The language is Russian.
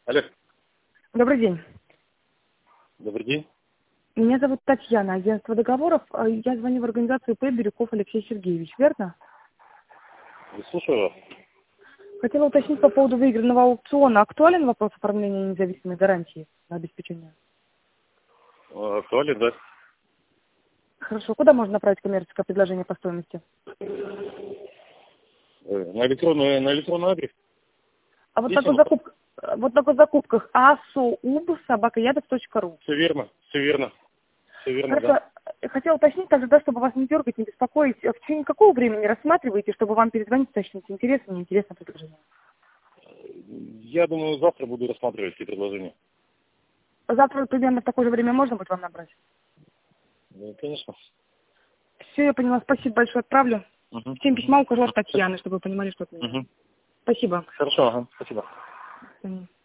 Алло. Добрый день. Добрый день. Меня зовут Татьяна, агентство договоров. Я звоню в организацию П. Бирюков Алексей Сергеевич, верно? Слушаю вас. Хотела уточнить по поводу выигранного аукциона. Актуален вопрос оформления независимой гарантии на обеспечение? Актуален, да? Хорошо. Куда можно направить коммерческое предложение по стоимости? На электронный адрес. А вот такой закупках asoup@yadev.ru. Все верно, Хорошо. да. Хотела уточнить также, да, чтобы вас не дергать, не беспокоить. В течение какого времени рассматриваете, чтобы вам перезвонить, уточнить, интересно, неинтересно предложение? Я думаю, завтра буду рассматривать эти предложения. Завтра примерно в такое же время можно будет вам набрать? Да, конечно. Все, я поняла. Спасибо большое. Отправлю. Угу. Всем письма укажу от Татьяны, чтобы вы понимали, что это меня. Угу. Спасибо. Хорошо, ага, спасибо. До свидания.